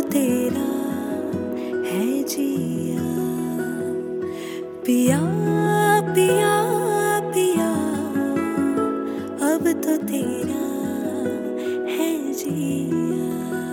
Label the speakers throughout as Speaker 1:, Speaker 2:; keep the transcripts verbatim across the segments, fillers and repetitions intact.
Speaker 1: तेरा है जिया। पिया पिया पिया अब तो तेरा है जिया।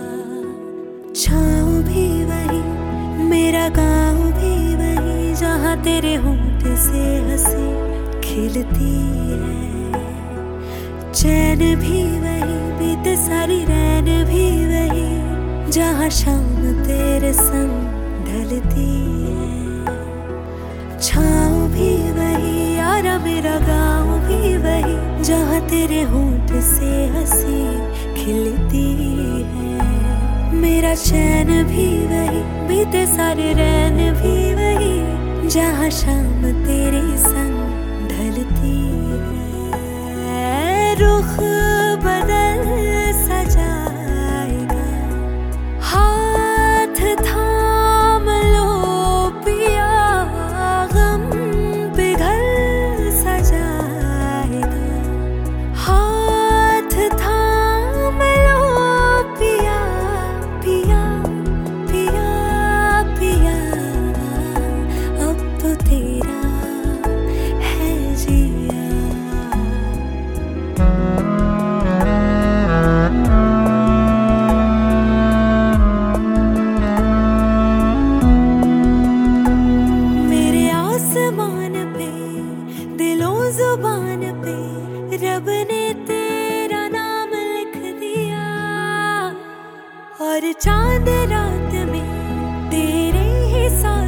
Speaker 1: छाँव भी वही मेरा गाँव भी वही जहाँ तेरे होंठ से हंसी खिलती है। चैन भी वही बीते सारी रैन भी वही जहाँ शाम तेरे संग ढलती है। छाँव भी वही यारा मेरा गाँव भी वही जहाँ तेरे होंठ से हंसी खिलती है। मेरा चैन भी वही बीते सारे रैन भी वही जहाँ शाम तेरे संग ढलती है। रुख बदल सजाएगा हाथ थाम लो पिया गम पिघल सजाएगा। हाथ थाम लो पिया पिया पिया पिया अब तो तेरा है जिया। मेरे आसमान पे दिलों जुबान पे रब ने तेरा नाम लिख दिया। और चांद रात में तेरे ही साथ